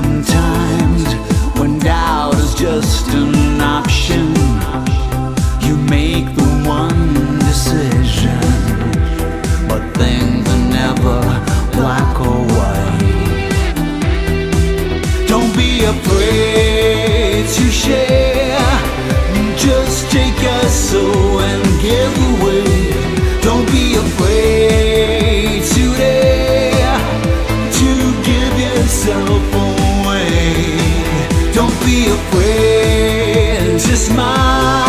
Sometimes when doubt is just an option, you make the one decision. But things are never black or white. Don't be afraid to share. Just take your soul and give away. Don't be afraid to dare to give yourself away. Don't be afraid to smile.